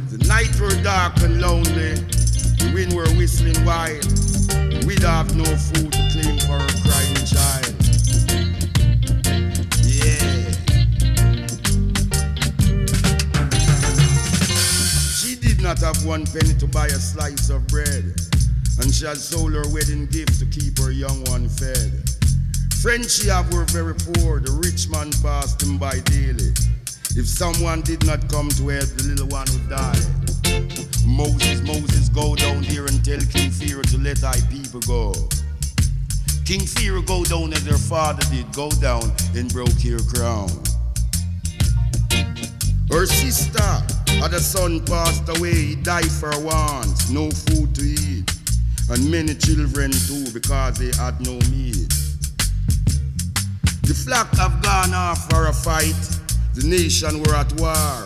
The night were dark and lonely, the wind were whistling wild, and we'd have no food to claim for a crying child. Yeah. She did not have one penny to buy a slice of bread, and she had sold her wedding gift to keep her young one fed. Friends she have were very poor, the rich man passed him by daily. If someone did not come to help, the little one would die. Moses, go down here and tell King Pharaoh to let thy people go. King Pharaoh go down as their father did, go down and broke her crown. Her sister had a son passed away, he died for want, no food to eat, and many children too because they had no meat. The flock have gone off for a fight, the nation were at war.